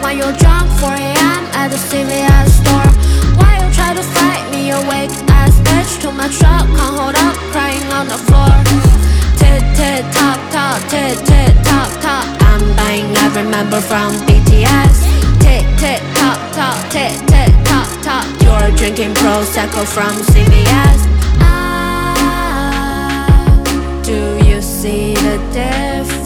when you're drunk 4 a.m. at the CVS store. Why you try to fight me, awake ass bitch? To my truck, can't hold up, crying on the floor. Tit tit top top, tit tit top top. I'm buying every member from BTS. Tit tit top top, tit tit top top. You're drinking Prosecco from CVS. Do you see the difference?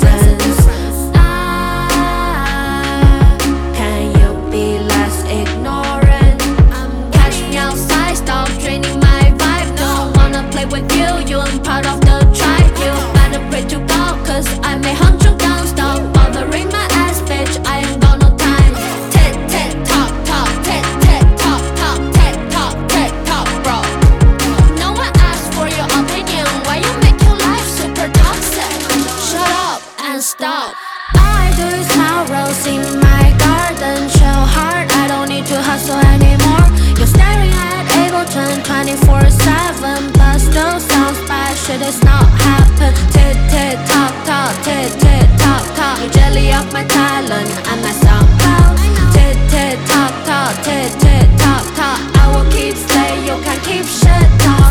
Can you be less ignorant? Catch me outside, stop draining my vibe. Don't wanna play with you, you ain't part of the tribe. You better pray to God, cause I may hunt you down. Stop bothering my ass, bitch, I ain't got no time. Tit tit top top, tit tit top top, tit top, bro. No one asked for your opinion, why you make your life super toxic? Shut up and stop. All I do is smell rose in my garden, chill hard, I don't need to hustle anymore. You're staring at Ableton 24/7, but still sounds bad, shit is not happen. Tit tit top top, tit tit top top. You jelly up my talent and my SoundCloud. Tit tit top top, tit tit top top. I will keep staying, you can keep shit talk.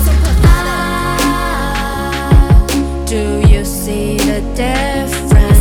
Do you see the difference?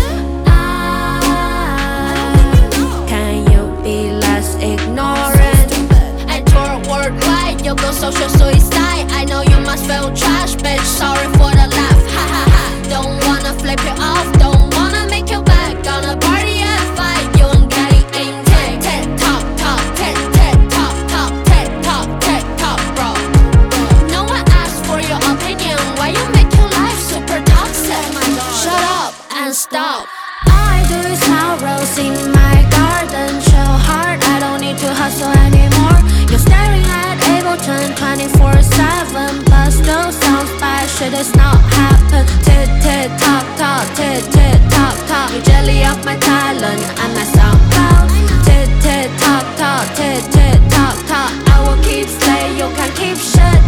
Can you be less ignorant? I tour worldwide, you go social suicide. I know you must feel trash, bitch, sorry for the laugh. Ha ha ha. Don't wanna flip you off, don't wanna make you back. Gonna party at 5, you ain't getting in. Tit tit top top, tit tit top top, tit top, bro. No one asked for your opinion, why you make your life super toxic? Shut up and stop. All I do is smell rose in my garden, chill hard, I don't need to hustle anymore. You're staring at Ableton 24/7, but still sounds bad, shit is not happen. Tit tit top top, tit tit top top. You jelly up my talent and my SoundCloud. Tit tit top top, tit tit top top. I will keep staying, you can keep shit